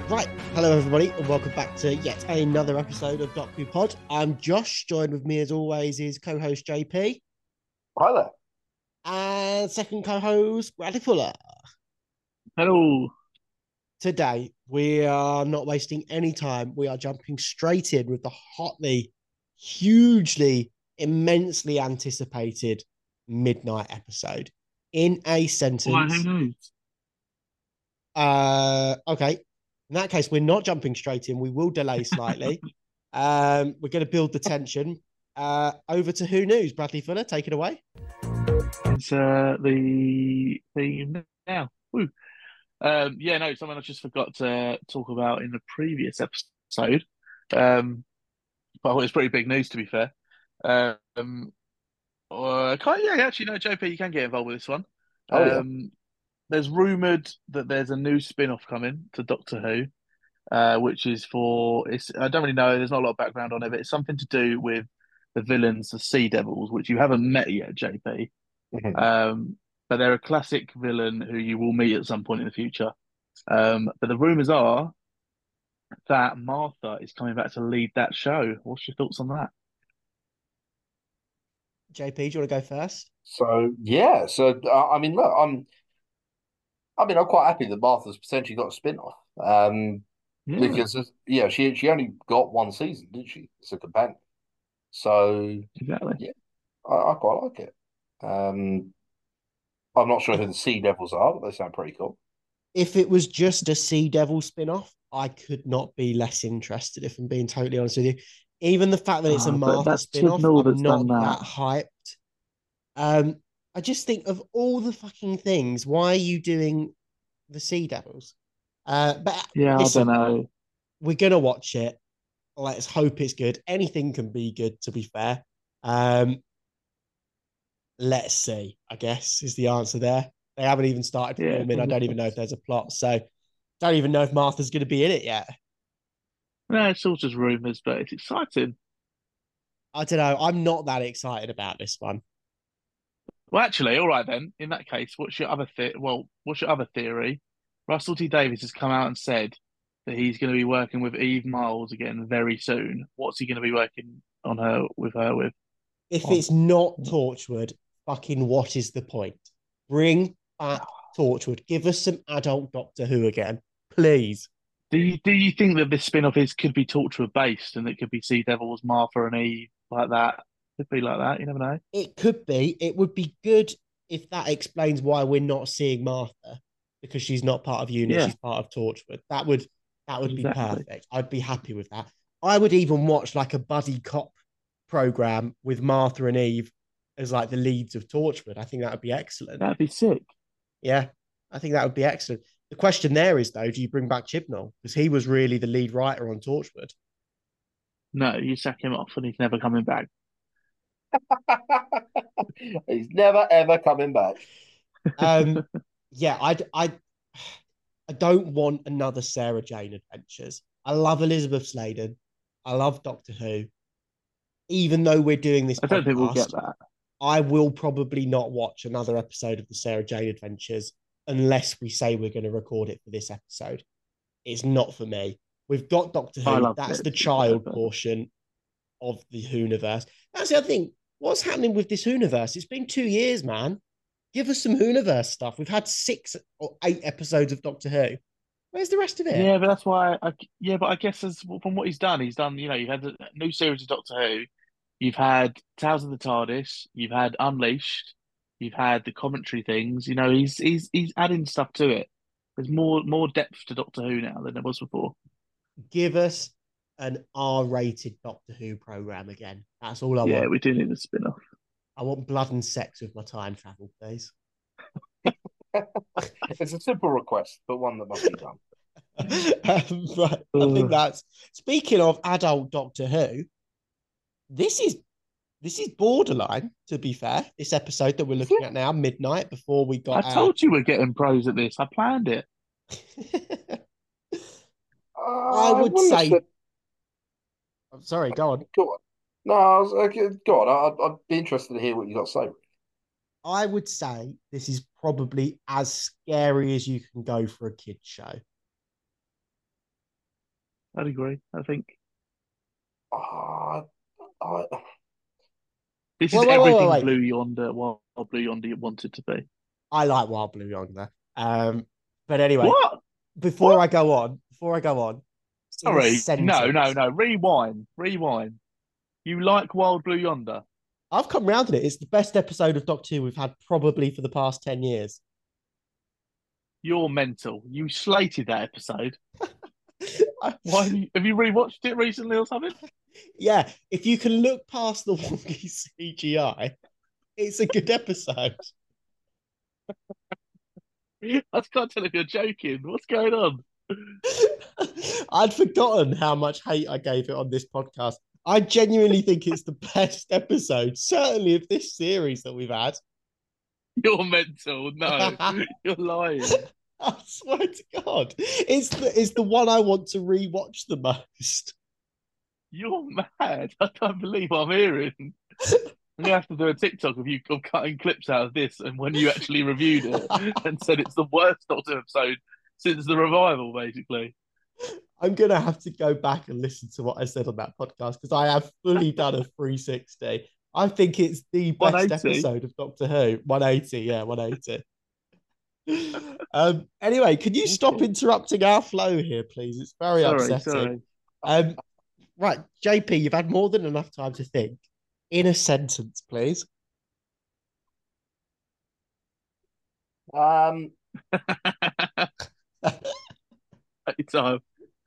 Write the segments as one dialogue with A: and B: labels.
A: Right, hello everybody, and welcome back to yet another episode of Docu Pod. I'm Josh, joined with me as always is co-host JP,
B: Hi there.
A: and second co-host Bradley Fuller.
C: Hello.
A: Today, we are not wasting any time. We are jumping straight in with the hotly, hugely, immensely anticipated midnight episode. In a
C: Why, who
A: sentence,
C: knows?
A: okay. In that case, we're not jumping straight in. We will delay slightly. We're going to build the tension. Over to Who News. Bradley Fuller, take it away.
C: It's the theme now. Woo. Yeah, no, something I just forgot to talk about in the previous episode. But it's pretty big news to be fair. Um, yeah, actually, no, JP, you can get involved with this one.
B: Oh yeah.
C: Um, there's rumored that there's a new spin-off coming to Doctor Who, which is for it's. I don't really know. There's not a lot of background on it, but it's something to do with the villains, the Sea Devils, which you haven't met yet, JP.
B: Mhm.
C: Um, but they're a classic villain who you will meet at some point in the future. But the rumors are that Martha is coming back to lead that show. What's your thoughts on that?
A: JP, do you want to go first?
B: I mean, look, I'm quite happy that Martha's potentially got a spin-off.
C: Yeah,
B: Because she only got one season, didn't she? As a companion. So
C: exactly.
B: yeah, I quite like it. Um, I'm not sure who the Sea Devils are, but they sound pretty cool.
A: If it was just a Sea Devil spin-off, I could not be less interested, if I'm being totally honest with you. Even the fact that it's a
C: But
A: Martha
C: that's
A: spin-off,
C: Chibnall
A: I'm
C: that's
A: not
C: done that.
A: that hyped. Um, I just think of all the fucking things, why are you doing the Sea Devils? But
C: Yeah, I don't
A: listen,
C: know.
A: we're gonna watch it. Let's hope it's good. Anything can be good, to be fair. Um, let's see, I guess, is the answer there. They haven't even started
C: Yeah,
A: filming. I
C: fingers
A: don't even know if
C: crossed.
A: there's a plot. So don't even know if Martha's going to be in it yet.
C: No, it's all just rumors, but it's exciting.
A: I don't know. I'm not that excited about this one.
C: Well, actually, all right then. In that case, what's your other theory? Russell T Davies has come out and said that he's going to be working with Eve Miles again very soon. What's he going to be working on her with?
A: If
C: On?
A: it's not Torchwood, fucking what is the point? Bring back Torchwood. Give us some adult Doctor Who again, please.
C: Do you think that this spin-off is could be Torchwood based and it could be Sea Devils, Martha and Eve like that? Could be like that. You never know.
A: It could be. It would be good if that explains why we're not seeing Martha because she's not part of Unit.
C: Yeah,
A: She's part of Torchwood. That would be
C: exactly.
A: perfect. I'd be happy with that. I would even watch like a buddy cop program with Martha and Eve as like the leads of Torchwood. I think that would be excellent.
C: That'd be sick.
A: Yeah, I think that would be excellent. The question there is though, do you bring back Chibnall because he was really the lead writer on Torchwood?
C: No, you sack him off and he's never coming back.
B: He's never ever coming back.
A: Um, yeah, I don't want another Sarah Jane Adventures. I love Elizabeth Sladen. I love Doctor Who. Even though we're doing this
C: I don't think we'll get
A: podcast,
C: that.
A: I will probably not watch another episode of the Sarah Jane Adventures unless we say we're going to record it for this episode. It's not for me. We've got Doctor
C: I
A: Who.
C: loved
A: That's
C: it
A: the
C: to be fair,
A: child
C: but
A: portion of the Whoniverse. That's the other thing. What's happening with this Whoniverse? It's been 2 years, man. Give us some Whoniverse stuff. We've had 6 or 8 episodes of Doctor Who. Where's the rest of it?
C: yeah, but that's why yeah, but I guess as from what he's done, you had a new series of Doctor Who, you've had Tales of the TARDIS, you've had Unleashed, you've had the commentary things, he's adding stuff to it. There's more depth to Doctor Who now than there was before.
A: Give us an R-rated Doctor Who program again. That's all I
C: Yeah,
A: want.
C: we do need a spin-off.
A: I want blood and sex with my time travel, please.
B: It's a simple request, but one that must be done.
A: Right, I think
C: Ugh.
A: that's speaking of adult Doctor Who. This is this is borderline. To be fair, this episode that we're
B: Is it?
A: looking at now, midnight, before we
C: I
A: got our.
C: told you we're getting pros at this. I planned it.
A: I
B: I
A: would
B: wouldn't have said.
A: say. I'm sorry. Go on.
B: Go on. No, I was, okay, go on. I'd be interested to hear what you got to say.
A: I would say this is probably as scary as you can go for a kids show.
C: I'd agree. I think
B: Uh, I,
C: this is
A: Wait.
C: everything Blue Yonder, Wild Blue Yonder wanted to be.
A: I like Wild Blue Yonder. But anyway,
C: What?
A: before
C: What?
A: I go on, in a
C: Sorry. No, no,
A: sentence,
C: no. Rewind. Rewind. You like Wild Blue Yonder?
A: I've come round to it. It's the best episode of Doctor Who we've had probably for the past 10 years.
C: You're mental. You slated that episode.
A: I-
C: Why have you rewatched it recently or something?
A: yeah, if you can look past the wonky CGI, it's a good episode.
C: I can't tell if you're joking. What's going on?
A: I'd forgotten how much hate I gave it on this podcast. I genuinely think it's the best episode, certainly of this series that we've had.
C: You're mental. No, you're lying.
A: I swear to God, it's the one I want to rewatch the most.
C: You're mad. I can't believe what I'm hearing. I'm gonna have to do a TikTok of you of cutting clips out of this and when you actually reviewed it and said it's the worst Doctor episode since the revival, basically.
A: I'm gonna have to go back and listen to what I said on that podcast because I have fully done a 360. I think it's the best
C: 180.
A: episode of Doctor Who. 180, yeah, 180. Anyway, can you stop interrupting our flow here, please? It's very upsetting.
C: Sorry.
A: Right, JP, you've had more than enough time to think. In a sentence, please.
B: um,
C: Time.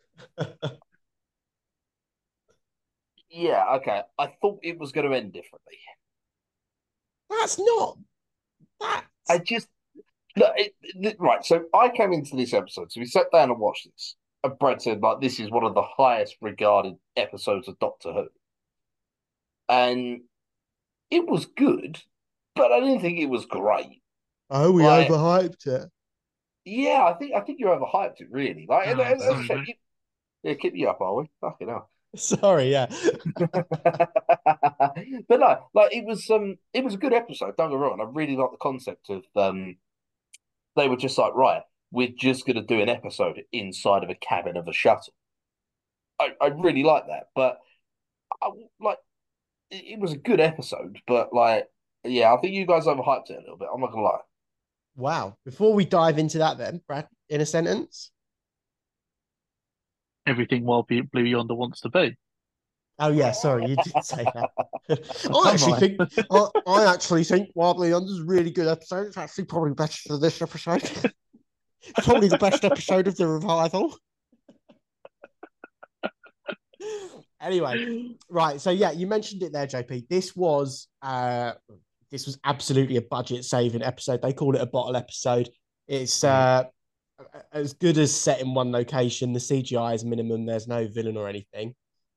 B: yeah, okay. I thought it was going to end differently.
A: That's not that.
B: I just look right. So I came into this episode. So we sat down and watched this. And Brad said, like, this is one of the highest regarded episodes of Doctor Who. And it was good, but I didn't think it was great.
A: Oh, we
B: Like,
A: overhyped it.
B: yeah, I think you overhyped it really. Like,
C: Oh,
B: as I
C: sorry,
B: said,
C: mate.
B: yeah, keep you up, are we? Fucking hell.
A: Sorry, yeah.
B: But no, like it was a good episode, don't get me wrong. I really like the concept of they were just like, right, we're just gonna do an episode inside of a cabin of a shuttle. I really like that. But I, like it was a good episode, but like yeah, I think you guys overhyped it a little bit. I'm not gonna lie.
A: Wow. Before we dive into that, then, Brad, in a sentence.
C: Everything Wild Blue Yonder wants to be.
A: Oh yeah, sorry, you did say that.
C: Come on.
A: I actually think Wild Blue Yonder's a really good episode. It's actually probably better than this episode. Probably the best episode of the revival. Anyway, right. So yeah, you mentioned it there, JP. This was absolutely a budget saving episode. They call it a bottle episode. It's as good as set in one location. The CGI is minimum. There's no villain or anything.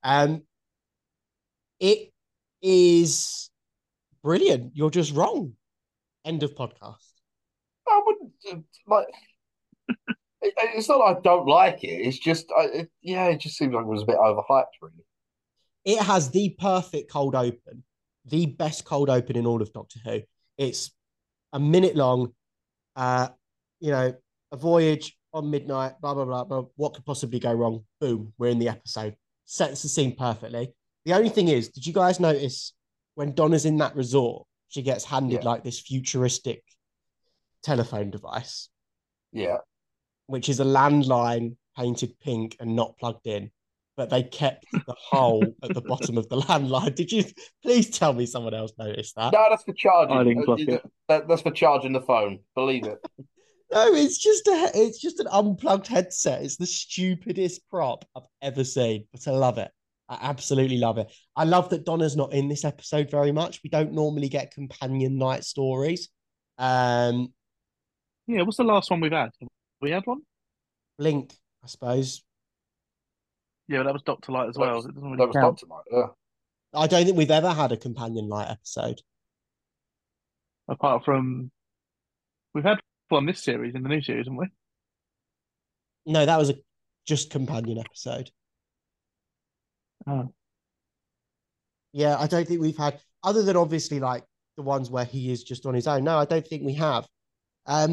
A: It is brilliant. You're just wrong. End of podcast.
B: I wouldn't like. It's not like I don't like it. It's just, yeah, it just seems like it was a bit overhyped, really.
A: It has the perfect cold open, the best cold open in all of Doctor Who. It's a minute long. Uh, a voyage on midnight. Blah blah blah blah. What could possibly go wrong? Boom, we're in the episode. Sets the scene perfectly. The only thing is, did you guys notice when Donna's in that resort, she gets handed
B: Yeah.
A: like this futuristic telephone device,
B: Yeah.
A: which is a landline painted pink and not plugged in, but they kept the hole at the bottom of the landline. Did you please tell me someone else noticed that?
B: No, that's for charging.
C: I didn't clock it.
B: That's for charging the phone. Believe it.
A: No, it's just an unplugged headset. It's the stupidest prop I've ever seen, but I love it. I absolutely love it. I love that Donna's not in this episode very much. We don't normally get companion night stories.
C: Yeah, what's the last one we've had? Have we had one?
A: Blink, I suppose.
C: Yeah, that was Doctor Light as well. It doesn't really
B: That was
C: count.
B: Doctor Light. Yeah.
A: I don't think we've ever had a companion night episode.
C: Apart from we've had one this series in the new series, haven't we?
A: No, that was a just companion episode.
C: Oh.
A: Yeah, I don't think we've had, other than obviously like the ones where he is just on his own. No, I don't think we have.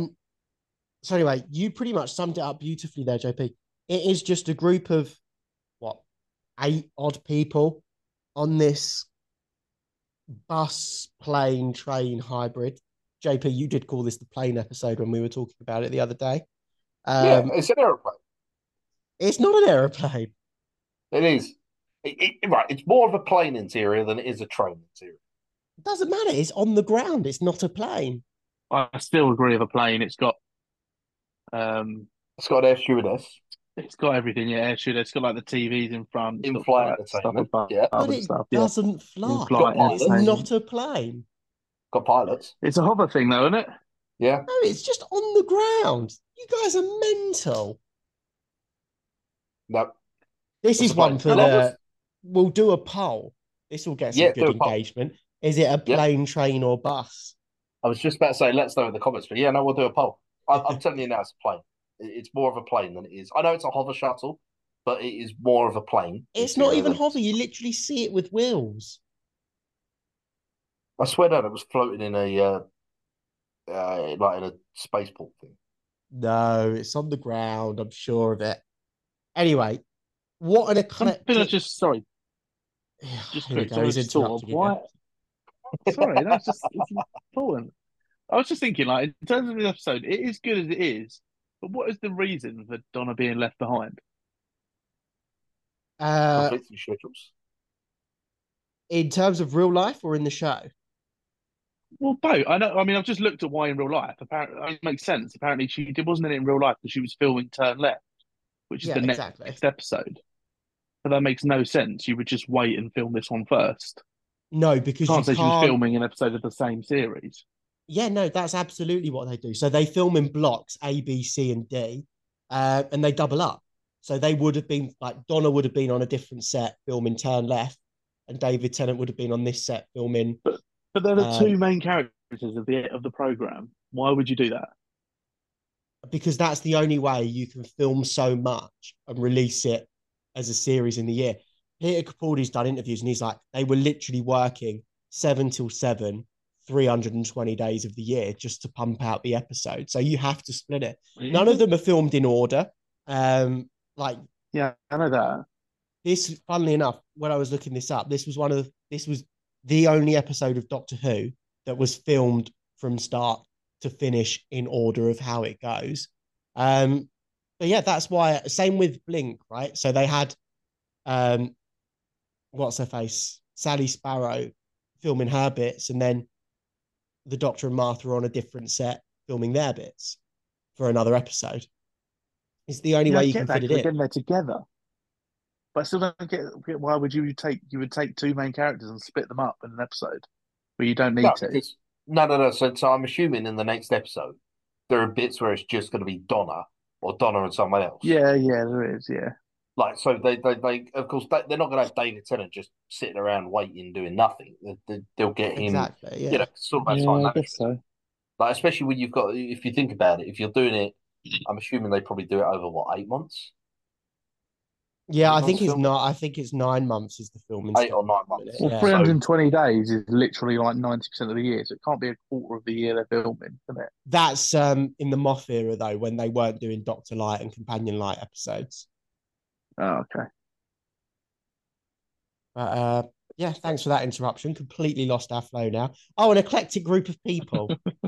A: So anyway, you pretty much summed it up beautifully there, JP. It is just a group of 8 odd people on this bus, plane, train hybrid. JP, you did call this the plane episode when we were talking about it the other day.
B: Yeah, it's an aeroplane.
A: It's not an aeroplane.
B: It is. Right, it's more of a plane interior than it is a train interior.
A: It doesn't matter. It's on the ground. It's not a plane.
C: I still agree with a plane. Um,
B: It's got an air stewardess,
C: it's got everything. Yeah, should it's got like the TVs in front. It's got
B: in-flight
C: like stuff
B: entertainment.
C: above
B: Yeah,
A: But
C: and
A: it
C: stuff. Yeah,
A: doesn't fly.
C: in-flight
A: It's
C: entertainment.
A: not a plane.
B: got pilots.
C: It's a hover thing, though, isn't it?
B: Yeah,
A: No, it's just on the ground. You guys are mental.
B: no.
A: This
B: It's
A: is
B: a
A: one
B: plane.
A: for
B: Hovers?
A: We'll do a poll. This will get some
B: Yeah,
A: good
B: do a poll.
A: engagement. Is it a
B: Yeah.
A: plane, train, or bus?
B: I was just about to say, let us know in the comments, but yeah, no, we'll do a poll. I'm telling you now, it's a plane. It's more of a plane than it is. I know it's a hover shuttle, but it is more of a plane.
A: It's not even
B: than-
A: hover. You literally see it with wheels.
B: I swear that it was floating in a like in a spaceport thing.
A: No, it's on the ground. I'm sure of it. Anyway, what an
C: Something I
A: eclectic.
C: just sorry, just
A: Here we
C: quick.
A: go.
C: So I
A: He's
C: just thought,
A: interrupting
C: why?
A: again.
C: Sorry, that's just it's important. I was just thinking, like, in terms of the episode, it is good as it is, but what is the reason for Donna being left behind?
B: Conflicting schedules.
A: In terms of real life or in the show?
C: Well, both. I know. I mean, I've just looked at why in real life. Apparently, it makes sense. Apparently, she wasn't in it in real life because she was filming Turn Left, which is
A: Yeah,
C: the
A: exactly.
C: next episode. But that makes no sense. You would just wait and film this one first.
A: No,
C: You
A: because
C: can't
A: you
C: say she was
A: can't.
C: filming an episode of the same series.
A: Yeah, no, that's absolutely what they do. So they film in blocks A, B, C, and D, and they double up. So they would have been like Donna would have been on a different set filming Turn Left, and David Tennant would have been on this set filming.
C: But they're the two main characters of the program. Why would you do that?
A: Because that's the only way you can film so much and release it as a series in the year. Peter Capaldi's done interviews and he's like, they were literally working 7 till 7, 320 days of the year just to pump out the episode. So you have to split it.
C: Really?
A: None of them are filmed in order. Like
C: Yeah, I know that.
A: this, funnily enough, when I was looking this up, this was the only episode of Doctor Who that was filmed from start to finish in order of how it goes. But yeah, that's why. Same with Blink, right? So they had, what's her face, Sally Sparrow, filming her bits, and then the Doctor and Martha are on a different set filming their bits for another episode. It's the only way you can fit it in.
C: Again, they're together. But I still don't get why would you would take two main characters and split them up in an episode where you don't need
B: No,
C: to.
B: because no. So I'm assuming in the next episode there are bits where it's just going to be Donna or Donna and someone else.
C: Yeah, there is. Yeah,
B: Like so they of course they're not going to have David Tennant just sitting around waiting doing nothing. They'll get him.
A: Exactly. Yeah.
B: Sort of that time
C: I
B: management.
C: guess so.
B: Like especially when you've got, if you think about it, if you're doing it, I'm assuming they probably do it over what, 8 months.
A: Yeah, I
B: 8
A: think
B: months
A: it's
B: filming?
A: not. I think it's 9 months is the filming.
B: 8 or 9 months.
C: Well,
A: Yeah.
C: 320 days is literally like 90% of the year, so it can't be a quarter of the year they're filming, can it?
A: That's in the Moff era though, when they weren't doing Doctor Light and Companion Light episodes.
C: Oh, okay.
A: But yeah, thanks for that interruption. Completely lost our flow now. Oh, an eclectic group of people.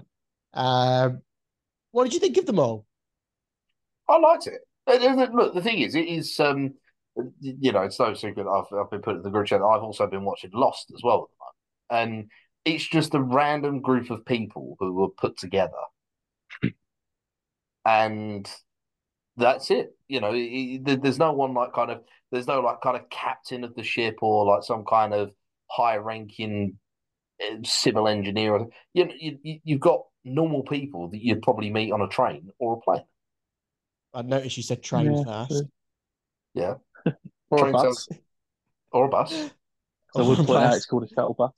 A: What did you think of them all?
B: I liked it. Look, the thing is, it is it's no secret. I've been putting in the group chat. I've also been watching Lost as well at the moment, and it's just a random group of people who were put together, and that's it. There's no one there's no captain of the ship or like some kind of high ranking civil engineer. You've got normal people that you'd probably meet on a train or a plane.
A: I noticed you said train first.
B: Yeah.
C: Or
B: Train
C: a bus.
B: sounds- or a bus.
C: So we'll point out it's called a shuttle bus.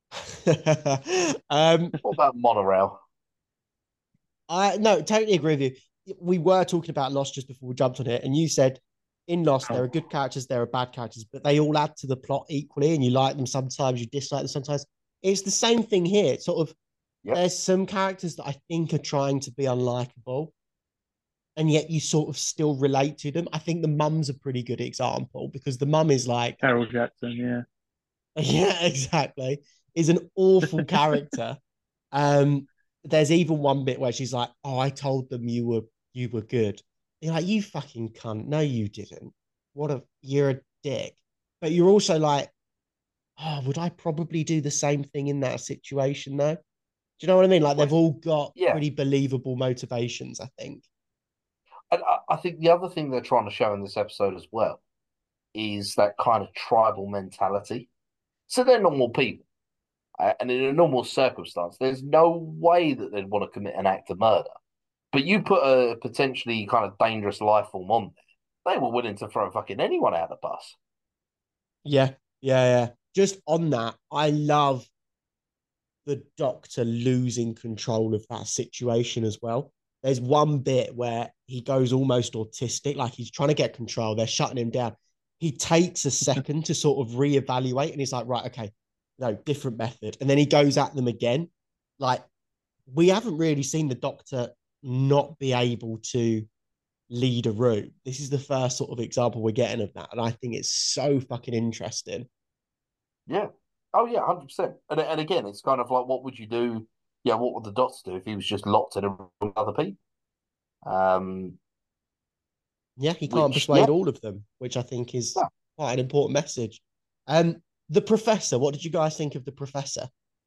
B: What about monorail?
A: I no, totally agree with you. We were talking about Lost just before we jumped on it, and you said in Lost there are good characters, there are bad characters, but they all add to the plot equally, and you like them sometimes, you dislike them sometimes. It's the same thing here. It's sort of
B: Yep.
A: there's some characters that I think are trying to be unlikable, and yet you sort of still relate to them. I think the mum's a pretty good example because the mum is like,
C: Carol Jackson, yeah.
A: yeah, exactly, is an awful character. There's even one bit where she's like, "Oh, I told them you were good." You're like, "You fucking cunt! No, you didn't. You're a dick." But you're also like, "Oh, would I probably do the same thing in that situation though?" Do you know what I mean? Like they've
B: Well,
A: all got
B: yeah.
A: pretty believable motivations, I think.
B: And I think the other thing they're trying to show in this episode as well is that kind of tribal mentality. So they're normal people. And in a normal circumstance, there's no way that they'd want to commit an act of murder. But you put a potentially kind of dangerous life form on there, they were willing to throw fucking anyone out of the bus.
A: Yeah, yeah. Just on that, I love the doctor losing control of that situation as well. There's one bit where he goes almost autistic, like he's trying to get control. They're shutting him down. He takes a second to sort of reevaluate, and he's like, right, okay, no, different method. And then he goes at them again. Like, we haven't really seen the doctor not be able to lead a room. This is the first sort of example we're getting of that. And I think it's so fucking interesting.
B: Yeah. Oh yeah, 100%. And again, it's kind of like, what would you do? Yeah, what would the doctor do if he was just locked in a room with other people? Um,
A: Yeah, he can't
B: which yeah,
A: persuade all of them, which I think is
B: yeah,
A: quite an important message. The professor, what did you guys think of the professor?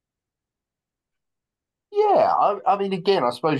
B: yeah. I mean, again, I suppose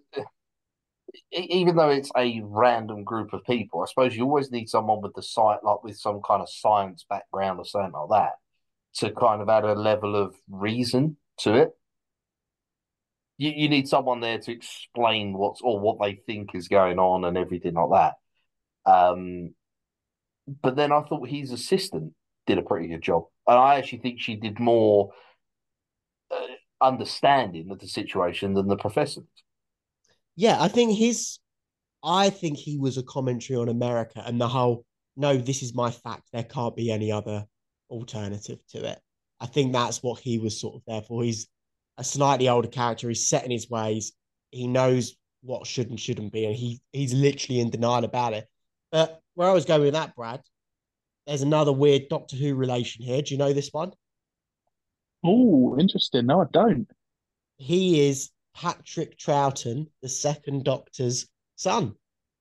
B: even though it's a random group of people, I suppose you always need someone with the site, like with some kind of science background or something like that, to kind of add a level of reason to it. You need someone there to explain what they think is going on and everything like that. But then I thought his assistant did a pretty good job, and I actually think she did more uh, understanding of the situation than the professor.
A: Yeah, I think he was a commentary on America and the whole, no, this is my fact. There can't be any other alternative to it. I think that's what he was sort of there for. He's a slightly older character. He's set in his ways. He knows what should and shouldn't be, and he's literally in denial about it. But where I was going with that, Brad, there's another weird Doctor Who relation here. Do you know this one?
C: Oh, interesting. No, I don't.
A: He is Patrick Troughton, the second Doctor's son.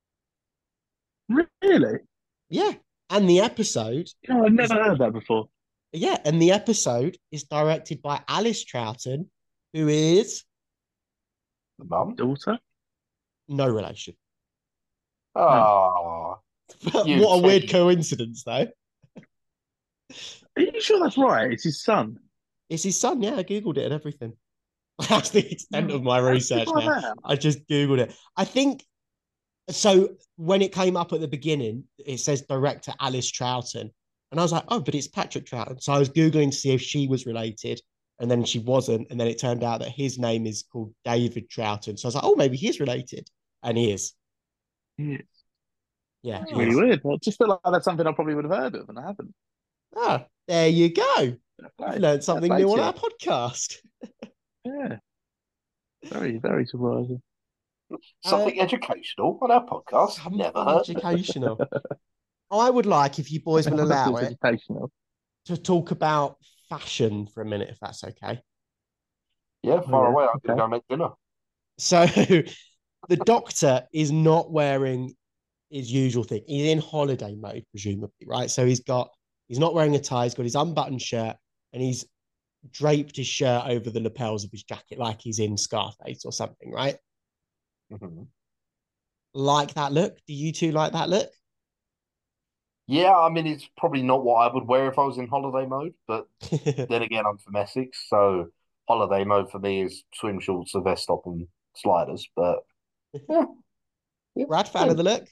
C: Really?
A: Yeah. And the episode
C: No, I've
A: is
C: never heard that before.
A: Yeah, and the episode is directed by Alice Troughton, who is
B: The mum.
C: Daughter?
A: no relation.
C: No.
B: Oh,
A: But
B: you
A: what a weird
B: tease.
A: coincidence, though.
C: Are you sure that's right? It's his son.
A: It's his son. Yeah, I googled it and everything. That's the extent
C: Oh,
A: of my
C: how did you
A: research
C: find
A: now.
C: that out?
A: I just googled it. I think so. When it came up at the beginning, it says director Alice Troughton, and I was like, oh, but it's Patrick Troughton. So I was googling to see if she was related, and then she wasn't, and then it turned out that his name is called David Troughton. So I was like, oh, maybe he's related, and he is.
C: Yeah,
A: Yeah,
C: that's
A: he
C: really
B: Oh,
A: is.
C: weird. I just feel like that's something I probably would have heard of, and I haven't.
A: Ah, there you go.
C: Fair
A: We've
C: play.
A: learned
C: Fair
A: something
C: play
A: new
C: to
A: on
C: you.
A: our podcast.
C: Yeah, very, very surprising.
A: Uh,
B: something educational on our podcast. Never
A: Something
B: heard.
A: educational. I would like, if you boys will
C: Wonderful,
A: allow
C: it's
A: it,
C: educational.
A: to talk about fashion for a minute, if that's okay.
B: Yeah,
C: Oh,
B: far
C: yeah.
B: away. I'm gonna
C: Okay.
B: go make dinner.
A: So the doctor is not wearing his usual thing. He's in holiday mode, presumably, right? So he's not wearing a tie, he's got his unbuttoned shirt, and he's draped his shirt over the lapels of his jacket like he's in Scarface or something, right?
B: Mhm.
A: Like that look? Do you two like that look?
B: Yeah, I mean, it's probably not what I would wear if I was in holiday mode, but then again, I'm from Essex, so holiday mode for me is swim shorts, a vest top, and sliders. But yeah, yeah,
A: Brad, fan
B: yeah.
A: of the look?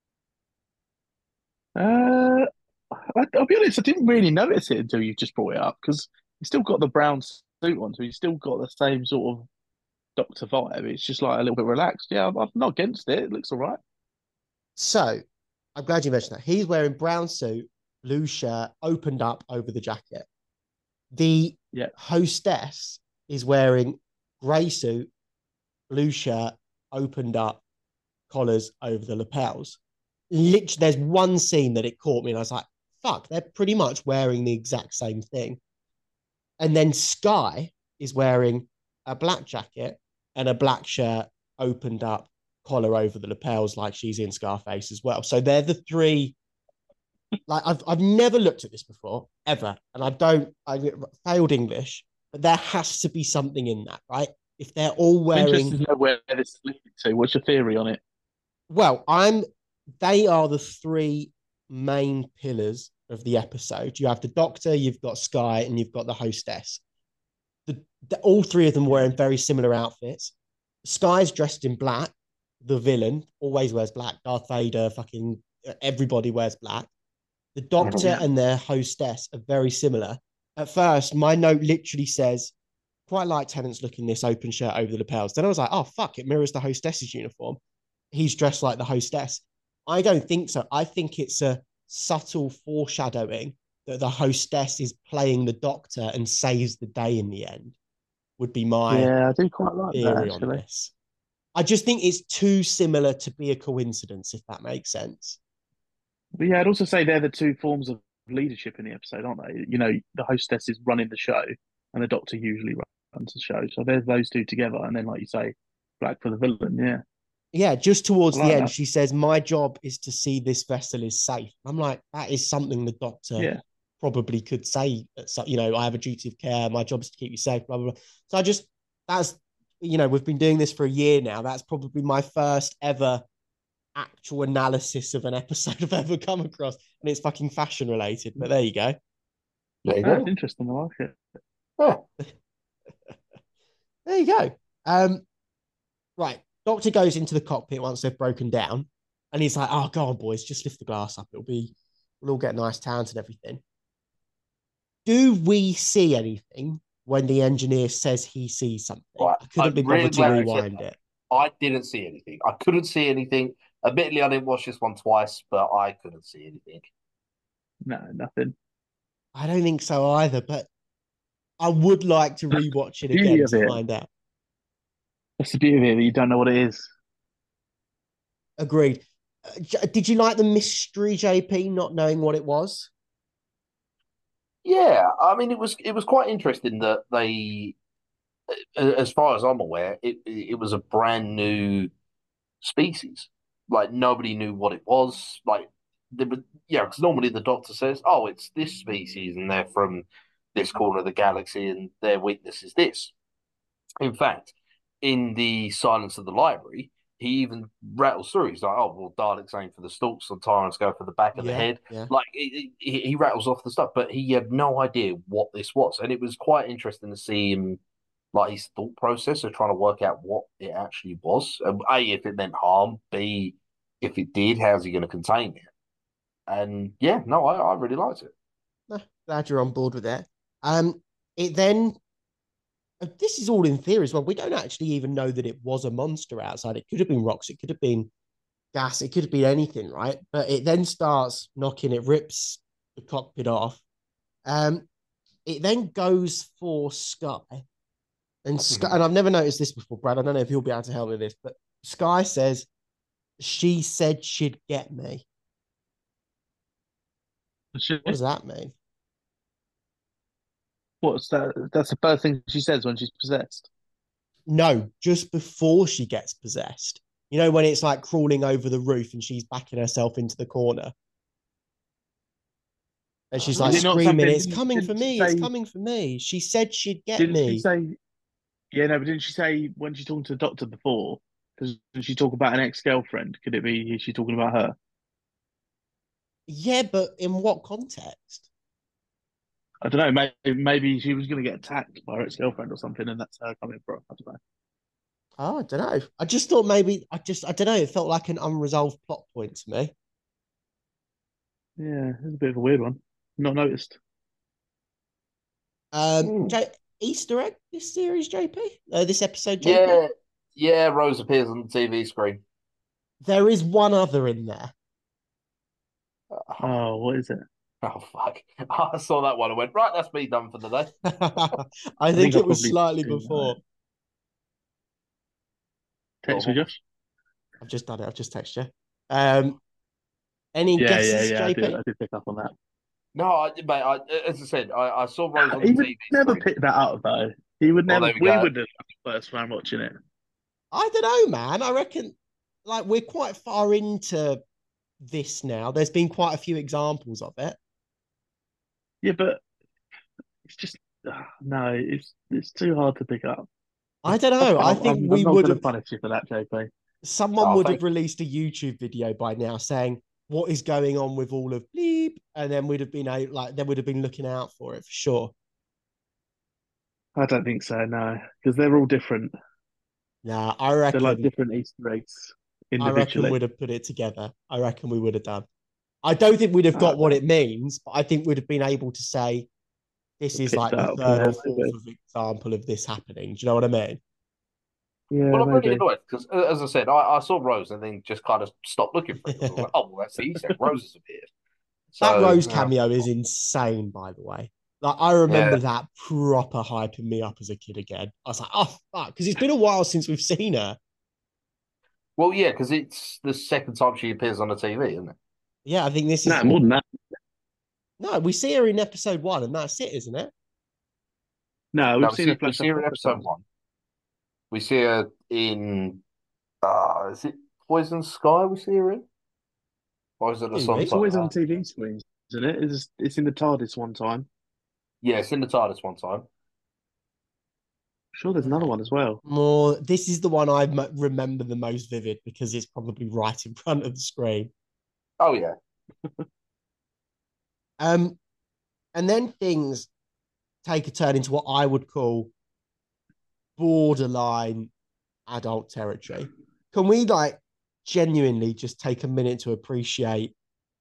C: Uh, I'll be honest, I didn't really notice it until you just brought it up because he's still got the brown suit on, so he's still got the same sort of Doctor vibe. It's just like a little bit relaxed. Yeah, I'm not against it. It looks all right.
A: So I'm glad you mentioned that. He's wearing brown suit, blue shirt, opened up over the jacket. The
C: Yeah.
A: hostess is wearing grey suit, blue shirt, opened up, collars over the lapels. Literally, there's one scene that it caught me, and I was like, "Fuck!" They're pretty much wearing the exact same thing. And then Skye is wearing a black jacket and a black shirt, opened up, collar over the lapels, like she's in Scarface as well. So they're the three. Like I've never looked at this before ever, and I failed English, but there has to be something in that, right? If they're all
C: I'm
A: wearing,
C: interested to know where this is leading to. What's your theory on it?
A: well, they are the three main pillars of the episode. You have the Doctor, you've got Skye, and you've got the hostess. All three of them wearing very similar outfits. Skye's dressed in black. The villain always wears black. Darth Vader, fucking everybody wears black. The Doctor
C: Yeah.
A: and their hostess are very similar. At first, my note literally says, quite like Tennant's looking this open shirt over the lapels. Then I was like, oh, fuck, it mirrors the hostess's uniform. He's dressed like the hostess. I don't think so. I think it's a subtle foreshadowing that the hostess is playing the Doctor and saves the day in the end, would be my
C: Yeah, I do quite like that
A: theory on
C: actually.
A: this. I just think it's too similar to be a coincidence, if that makes sense.
C: But yeah, I'd also say they're the two forms of leadership in the episode, aren't they? You know, the hostess is running the show, and the Doctor usually runs the show. So there's those two together, and then, like you say, black for the villain. Yeah,
A: Yeah, just towards
C: I
A: the
C: like
A: end,
C: that.
A: she says, "My job is to see this vessel is safe." I'm like, that is something the Doctor
C: Yeah,
A: probably could say. So, I have a duty of care. My job is to keep you safe. Blah blah blah. So that's we've been doing this for a year now. That's probably my first ever actual analysis of an episode I've ever come across, and it's fucking fashion related. But there you go.
B: There you
C: that's
B: go.
C: interesting. I like it.
B: Yeah.
A: There you go. Right. Doctor goes into the cockpit once they've broken down, and he's like, "Oh, go on, boys, just lift the glass up. We'll all get nice towns and everything." Do we see anything when the engineer says he sees something?
B: Right.
A: I couldn't
B: I'm
A: be
B: really
A: bothered to
B: glad you said
A: rewind
B: that.
A: it.
B: I didn't see anything. I couldn't see anything. Admittedly, I didn't watch this one twice, but I couldn't see anything.
C: No, nothing.
A: I don't think so either, but I would like to
C: That's
A: rewatch it
C: the beauty
A: again
C: of
A: to
C: it.
A: find out.
C: That's the beauty of it. That you don't know what it is.
A: Agreed. Did you like the mystery, JP, not knowing what it was?
B: Yeah, I mean, it was quite interesting that as far as I'm aware, it was a brand new species. Like nobody knew what it was. Like, yeah, because normally the Doctor says, "Oh, it's this species, and they're from this corner of the galaxy, and their weakness is this." In fact, in the Silence of the Library, he even rattles through. He's like, "Oh, well, Daleks aim for the stalks, and Tyrants go for the back of the
A: Yeah,
B: head."
A: yeah.
B: Like he rattles off the stuff, but he had no idea what this was, and it was quite interesting to see him, like his thought process of trying to work out what it actually was. A, if it meant harm. B, if it did, how's he going to contain it? And yeah, no, I really liked it.
A: Glad you're on board with that. It then this is all in theory as well. We don't actually even know that it was a monster outside. It could have been rocks. It could have been gas. It could have been anything, right? But it then starts knocking. It rips the cockpit off. Um, it then goes for Skye, and I've never noticed this before, Brad. I don't know if you'll be able to help me with this, but Skye says she said she'd get me. What does that mean?
C: What's that? That's the first thing she says when she's possessed.
A: No, just before she gets possessed. You know, when it's like crawling over the roof and she's backing herself into the corner. And she's like
C: Is it not
A: screaming,
C: something?
A: "It's coming for
C: Didn't she
A: me. It's
C: say?
A: coming for me." She said she'd get
C: Didn't she
A: me.
C: say? Yeah, no, but didn't she say when she's talking to the Doctor before? Does she talk about an ex-girlfriend? Could it be? Is she talking about her?
A: Yeah, but in what context?
C: I don't know. Maybe she was going to get attacked by her ex-girlfriend or something, and that's her coming from. I don't know.
A: Oh, I don't know. I just thought maybe, I don't know. It felt like an unresolved plot point to me.
C: Yeah, it's a bit of a weird one. Not noticed.
B: Mm.
A: Easter egg this series, JP? This episode, JP?
B: Yeah, yeah. Rose appears on the TV screen.
A: There is one other in there.
B: Oh,
C: Oh, what is it?
B: oh fuck! I saw that one. I went right. That's me done for the day.
A: I
C: I
A: think
C: think I've
A: it was
C: probably
A: slightly
C: seen that.
A: before.
C: Text me, Josh.
A: I've just done it. I've just texted you. Any guesses,
C: Yeah.
A: JP?
C: I did pick up on that.
B: No, mate, as I said, I saw Rose on
C: He
B: the
C: would
B: TV
C: never
B: screen.
C: pick that up though. He would
B: Well,
C: never.
B: there we
C: We
B: go.
C: would have been the first time watching it.
A: I don't know, man. I reckon like we're quite far into this now. There's been quite a few examples of it.
C: Yeah, but it's just no. It's too hard to pick up.
A: I don't know. I think
C: I'm
A: we
C: not
A: would
C: going to
A: have.
C: punish you for that, JP.
A: Someone
B: Oh,
A: would
B: thank
A: have released a YouTube video by now saying what is going on with all of bleep, and then we'd have been like, they would have been looking out for it for sure.
C: I don't think so. No, because they're all different.
A: Nah,
C: They're like different Easter eggs
A: I reckon
C: individually.
A: we'd have put it together. I reckon we would have done. I don't think we'd have got what
C: No,
A: it means, but I think we'd have been able to say this is
C: picked
A: like the
C: up.
A: third
C: Yeah,
A: or fourth
C: maybe.
A: of example of this happening. Do you know what I mean?
C: Yeah,
B: Well, I'm really
C: maybe.
B: annoyed because, as I said, I saw Rose and then just kind of stopped looking for it because I was like, oh, well, that's the Easter egg. Rose has appeared.
A: That
B: So,
A: Rose cameo is insane, by the way. Like I remember
B: yeah.
A: that proper hyping me up as a kid again. I was like, oh fuck, because it's been a while since we've seen her.
B: Well, yeah, because it's the second time she appears on the TV, isn't it?
A: Yeah, I think this
C: No,
A: is
C: more than that.
A: no. We see her in episode 1, and that's it, isn't it?
C: No,
B: No,
C: we've seen a
B: we
C: flash
B: see
C: up
B: her
C: a
B: in
C: couple of
B: episode
C: times.
B: one. We see her in, is it Poison Sky we see her in? Or is it the
A: Do
B: song?
A: we?
C: It's always on TV screens, isn't it? It's in the TARDIS one time. I'm
B: Yeah, it's in the TARDIS one time.
C: sure there's another one as well.
A: More. This is the one I remember the most vivid because it's probably right in front of the screen.
B: Oh, yeah.
A: Um, and then things take a turn into what I would call borderline adult territory. Can we like genuinely just take a minute to appreciate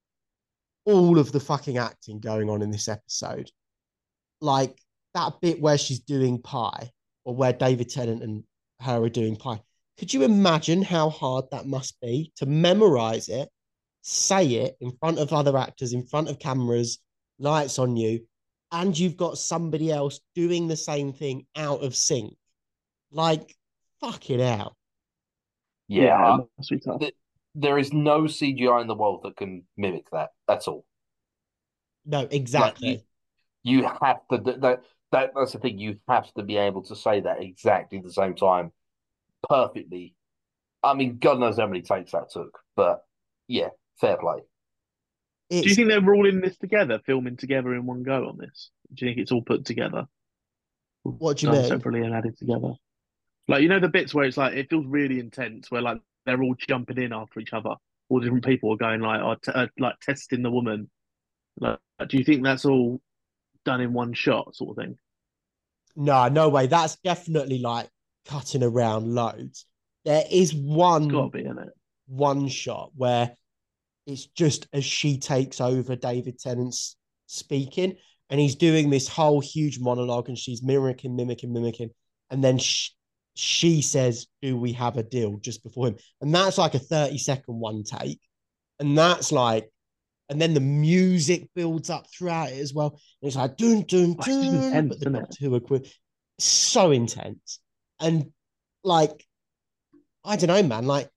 A: all of the fucking acting going on in this episode? Like that bit where she's doing pie, or where David Tennant and her are doing pie. Could you imagine how hard that must be to memorize it, say it in front of other actors, in front of cameras, lights on you, and you've got somebody else doing the same thing out of sync? Like, fuck it out.
B: Yeah,
C: Yeah, it must be tough.
B: there is no CGI in the world that can mimic that. That's all.
A: No,
B: Like
A: exactly.
B: you have to that's the thing. You have to be able to say that exactly the same time perfectly. I mean, God knows how many takes that took, but yeah, fair play.
C: Do you
A: It's
C: think they're all in this together, filming together in one go on this? Do you think it's all put together,
A: what do you
C: done
A: mean?
C: separately and added together? Like the bits where it's like it feels really intense, where like they're all jumping in after each other. All different people are going like, like testing the woman. Like, do you think that's all done in one shot, sort of thing?
A: No, no way. That's definitely like cutting around loads. There is
C: It's got to
A: one
C: be in it.
A: one shot where it's just as she takes over David Tennant's speaking, and he's doing this whole huge monologue, and she's mimicking, and then she says, "Do we have a deal?" just before him, and that's like a 30-second one take, and that's like, and then the music builds up throughout it as well. And it's like dun dun
C: Oh, it's just
A: dun,
C: intense,
A: but the
C: isn't it?
A: Doctor Who equivalent, so intense, and like I don't know, man, like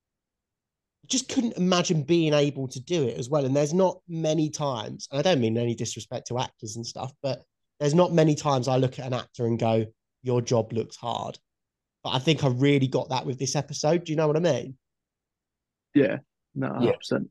A: just couldn't imagine being able to do it as well. And there's not many times, and I don't mean any disrespect to actors and stuff, but there's not many times I look at an actor and go, your job looks hard. But I think I really got that with this episode. Do you know what I mean?
C: Yeah, no,
B: Yeah,
C: 100%.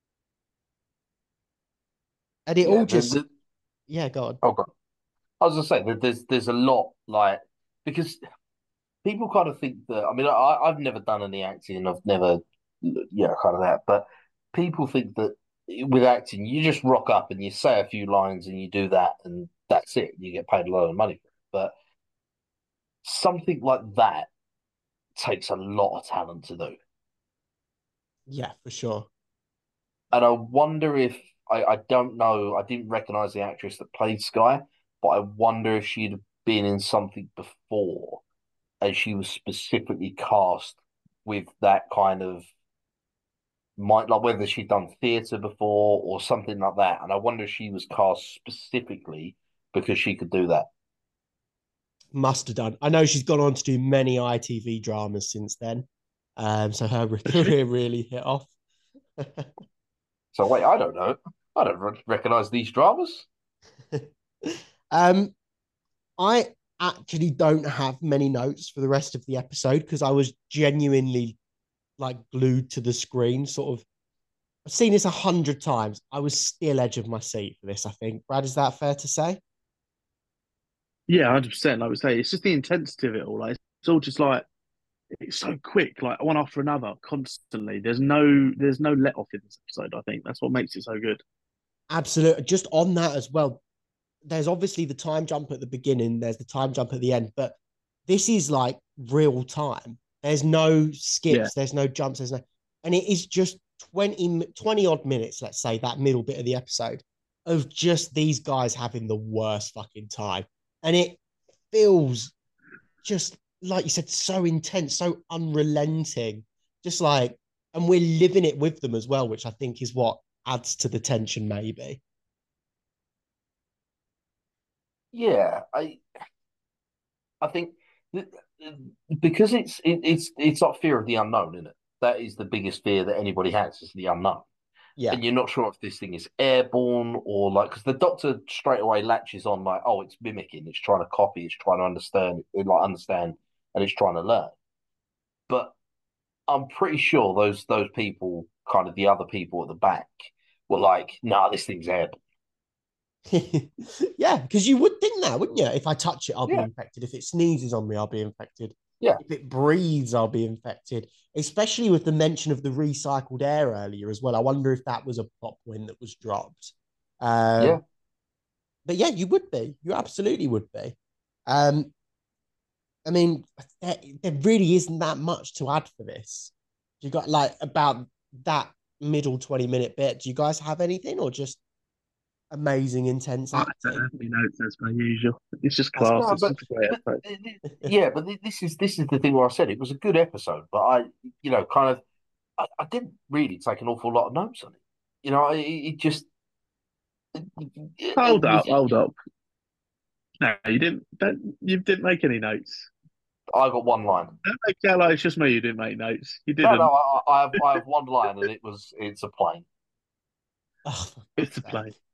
A: And it all
B: yeah.
A: just, yeah, God.
B: Oh god, I was gonna say that there's a lot like because people kind of think that. I mean, I've never done any acting. I've never, yeah, kind of that. But people think that with acting, you just rock up and you say a few lines and you do that, and that's it. You get paid a lot of money for it. But something like that takes a lot of talent to do.
A: Yeah, for sure.
B: And I wonder if I don't know. I didn't recognize the actress that played Sky, but I wonder if she'd been in something before, and she was specifically cast with that kind of might like whether she'd done theatre before or something like that. And I wonder if she was cast specifically because she could do that.
A: Must have done. I know she's gone on to do many ITV dramas since then. So her career really hit off.
B: So wait, I don't know. I don't recognize these dramas.
A: um, I actually don't have many notes for the rest of the episode because I was genuinely like glued to the screen. Sort of, I've seen this 100 times. I was still edge of my seat for this. I think, Brad, is that fair to say?
C: Yeah, 100%. I would say it's just the intensity of it all. Like it's all just like it's so quick, like one after another, constantly. There's no let off in this episode. I think that's what makes it so good.
A: Absolutely. Just on that as well, there's obviously the time jump at the beginning, there's the time jump at the end, but this is like real time. There's no
C: Yeah,
A: skips, there's no jumps, there's no, and it is just 20 odd minutes, let's say, that middle bit of the episode of just these guys having the worst fucking time. And it feels just like you said, so intense, so unrelenting, just like, and we're living it with them as well, which I think is what adds to the tension, maybe.
B: Yeah, I think th- because it's not fear of the unknown, isn't it? That is the biggest fear that anybody has is the unknown.
A: Yeah.
B: And you're not sure if this thing is airborne or like because the doctor straight away latches on like, oh, it's mimicking, it's trying to copy, it's trying to understand, and it's trying to learn. But I'm pretty sure those people, kind of the other people at the back, were like, nah, this thing's airborne.
A: Yeah, because you would think that, wouldn't you? If I touch it, I'll be
B: Yeah,
A: infected. If it sneezes on me, I'll be infected.
B: yeah,
A: If it breathes, I'll be infected. Especially with the mention of the recycled air earlier as well. I wonder if that was a plot point that was dropped.
B: yeah.
A: But yeah, you would be. You absolutely would be. Um, I mean, there really isn't that much to add for this. You got like about that middle 20-minute bit. Do you guys have anything or just amazing, intense
C: I don't
A: acting?
C: have any notes as per usual. It's just
A: That's
C: class.
B: No,
C: It's
B: but
C: just a great
B: but
C: episode.
B: yeah, but this is the thing where I said it was a good episode, but kind of I didn't really take an awful lot of notes on it. It just
C: Hold
B: it
C: up,
B: was.
C: hold up. No, you didn't. You didn't make any notes.
B: I got one line.
C: Don't make it out like it's just me. You didn't make notes. You
B: No,
C: didn't.
B: I have one line, and it's a plane.
A: Oh, for
C: It's
A: God's
C: a play.
A: sake.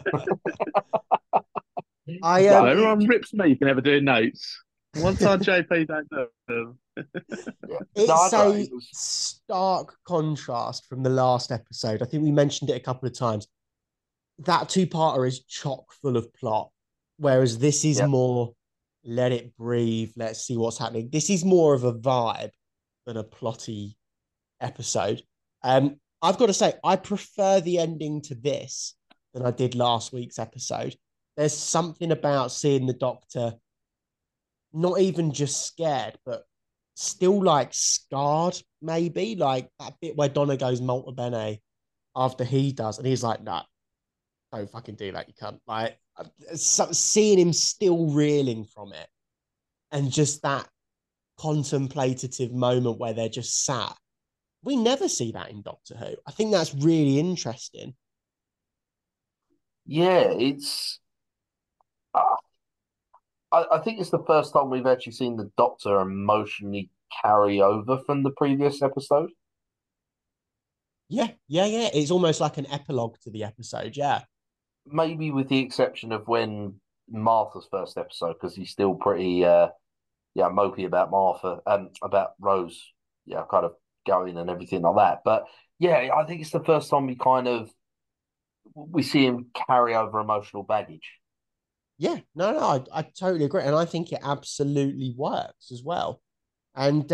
A: I
B: No,
C: No, everyone rips me for never doing notes. One time JP don't do them.
B: yeah, no, I
A: it's
B: don't know.
A: a
B: It was
A: stark contrast from the last episode. I think we mentioned it a couple of times. That two-parter is chock full of plot, whereas this is
B: yeah,
A: more let it breathe, let's see what's happening. This is more of a vibe than a plotty episode. I've got to say, I prefer the ending to this than I did last week's episode. There's something about seeing the doctor not even just scared, but still like scarred, maybe. Like that bit where Donna goes Malta Bene after he does, and he's like, nah, don't fucking do that, you can't. Like, seeing him still reeling from it, and just that contemplative moment where they're just sat. We never see that in Doctor Who. I think that's really interesting.
B: yeah. It's. I think it's the first time we've actually seen the Doctor emotionally carry over from the previous episode.
A: Yeah, yeah, yeah. It's almost like an epilogue to the episode. Yeah.
B: Maybe with the exception of when Martha's first episode, because he's still pretty mopey about Martha and about Rose, kind of going and everything like that. But yeah, I think it's the first time we see him carry over emotional baggage.
A: Yeah, no, I totally agree. And I think it absolutely works as well. And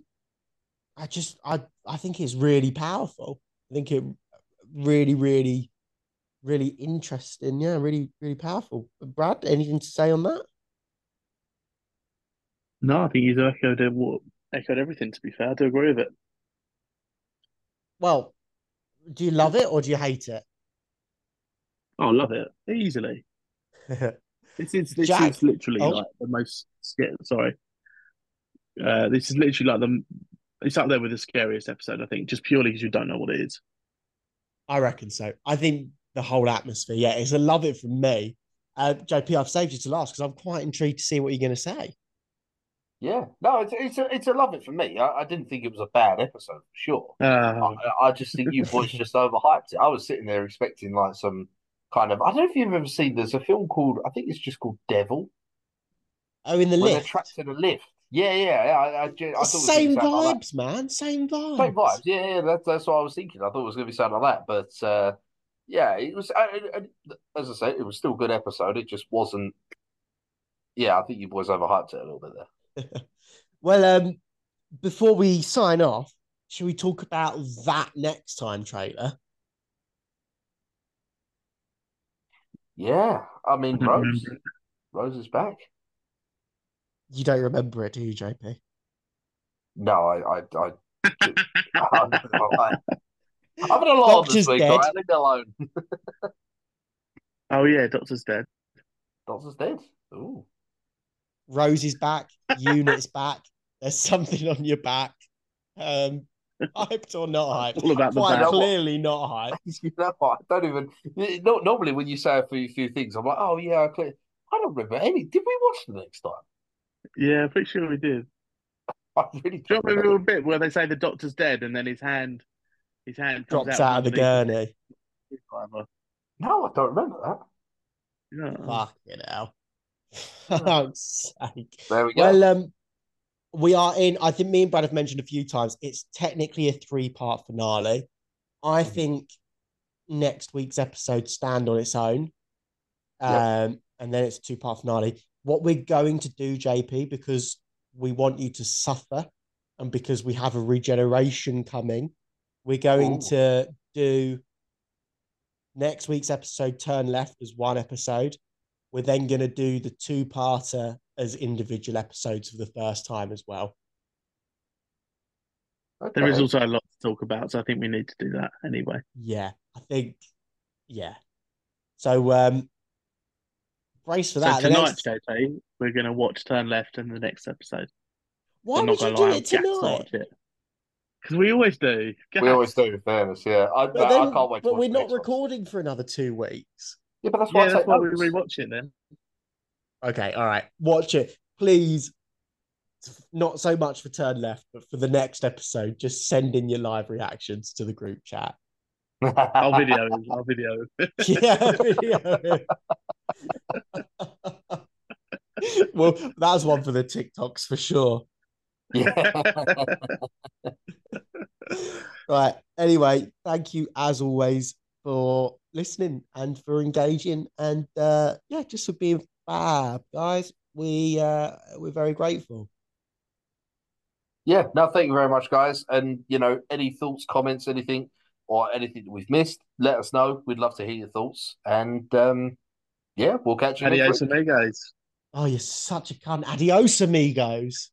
A: I think it's really powerful. I think it really, really, really interesting. Yeah, really, really powerful. Brad, anything to say on that?
C: No, I think he's echoed everything. To be fair, I do agree with it.
A: Well, do you love it or do you hate
C: Oh, I love it easily.
A: it?
C: This
A: Jack.
C: is literally
A: Oh,
C: like the most scary. Sorry, this is literally like the. It's up there with the scariest episode, I think, just purely because you don't know what it is.
A: I reckon so. I think the whole atmosphere, yeah, it's a love it from me. JP, I've saved you to last because I'm quite intrigued to see what you're going to say.
B: Yeah, no, it's a love it for me. I didn't think it was a bad episode for sure.
C: Uh,
B: I just think you boys just overhyped it. I was sitting there expecting like some kind of I don't know if you've ever seen. There's a film called I think it's just called Devil
A: Oh, in the
B: where they're
A: lift.
B: trapped in a lift. Yeah. I thought it was going to be
A: Same
B: something like that.
A: vibes, man. Same
B: Same vibes.
A: vibes.
B: Yeah. That's what I was thinking. I thought it was going to be something like that, but yeah, it was. As I said, it was still a good episode. It just wasn't. Yeah, I think you boys overhyped it a little bit there.
A: Well, before we sign off, should we talk about that next time trailer?
B: Yeah, I mean
C: I don't remember it.
B: Rose is back.
A: You don't remember it, do you, JP?
B: No, I'm not gonna lie. I've been a lot on this
A: Doctor's
B: week, all
A: dead.
B: right? Leave me alone.
C: Oh yeah, Doctor's dead.
B: Doctor's dead. Ooh.
A: Rose is back. Unit's back. There's something on your back. Hyped or not hyped?
C: All about the
A: Quite
B: You know
C: back.
B: what?
A: clearly not hyped.
B: You know what? I don't even. Not normally when you say a few things, I'm like, oh yeah, I don't remember any. Did we watch the next time?
C: Yeah, pretty sure we did.
B: I really
C: Do you
B: don't
C: remember a
B: remember.
C: bit where they say the Doctor's dead and then his hand comes
A: Drops
C: out from
A: out of the
C: underneath
A: gurney.
C: the driver?
B: No, I don't remember that.
C: Yeah.
A: Fucking hell.
B: Yeah.
A: Fuck's sake.
B: There we go.
A: Well, we are in. I think me and Brad have mentioned a few times. It's technically a 3-part finale. I think next week's episode stand on its own.
B: Yep.
A: And then it's a 2-part finale. What we're going to do, JP, because we want you to suffer and because we have a regeneration coming, we're going
B: Ooh.
A: to do next week's episode Turn Left as one episode. We're then going to do the 2-parter as individual episodes for the first time as well.
C: There is
B: Okay.
C: also a lot to talk about, so I think we need to do that anyway.
A: Yeah, I think, yeah. So, brace for
C: So
A: that.
C: tonight, JP, we're going to watch Turn Left in the next episode.
A: Why
C: I'm not
A: would you
C: going to
A: do
C: lie, I'll
A: it
C: gas to
A: tonight?
C: watch it. Because we always do.
B: We always
C: Gas.
B: do, in fairness, yeah.
A: But
B: I can't wait to
A: but
B: watch
A: we're
B: the
A: not
B: next one.
A: recording for another 2 weeks.
B: Yeah, but that's why
C: Yeah,
B: I
C: that's
B: take
C: why we
B: notes.
C: rewatch it then.
A: Okay, all right. Watch it. Please, not so much for Turn Left, but for the next episode, just send in your live reactions to the group chat.
C: I'll video it. I'll video it.
A: Yeah, video. Well, that's one for the TikToks for sure.
B: Yeah.
A: Right. Anyway, thank you as always for listening and for engaging and yeah, just for being fab, guys. We're very grateful.
B: Yeah, no, thank you very much, guys. And any thoughts, comments, anything, or anything that we've missed, let us know. We'd love to hear your thoughts. And yeah, we'll catch you next week.
C: Adios, amigos.
A: Oh, you're such a cunt. Adios, amigos.